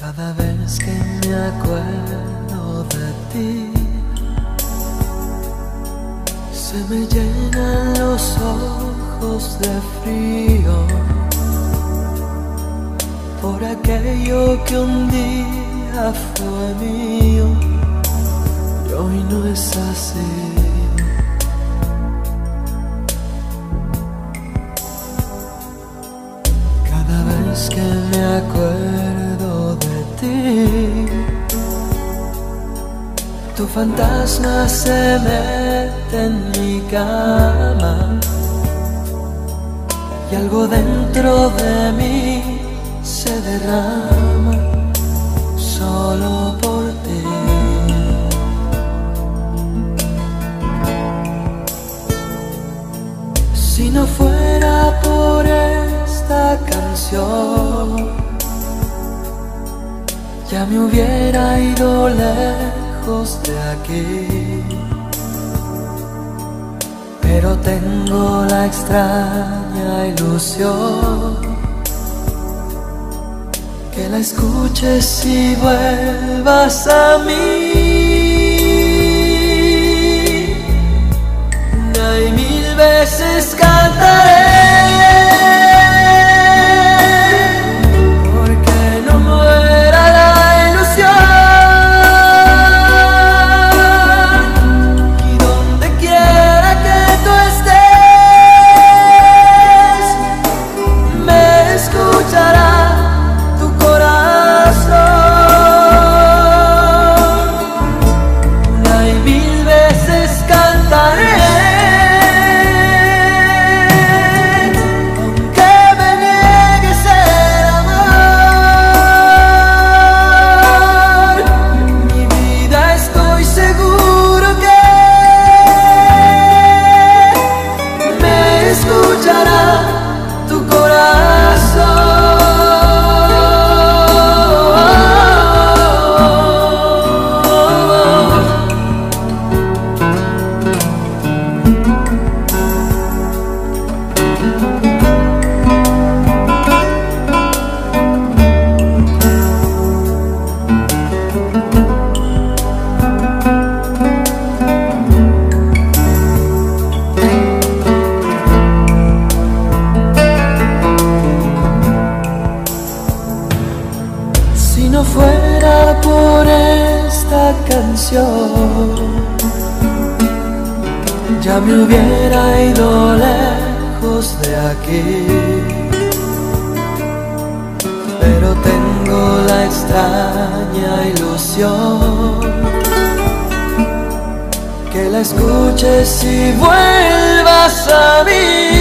Cada vez que me acuerdo de ti, se me llenan los ojos de frío por aquello que un día fue mío y hoy no es así. Cada vez que me acuerdo de ti, tu fantasma se mete en mi cama y algo dentro de mí se derrama solo por ti. Si no fuera por esta canción, ya me hubiera ido lejos de aquí, pero tengo la extraña ilusión que la escuches y vuelvas a mí. Una y mil veces cantaré, si no fuera por esta canción, ya me hubiera ido lejos de aquí, pero tengo la extraña ilusión que la escuches y vuelvas a mí.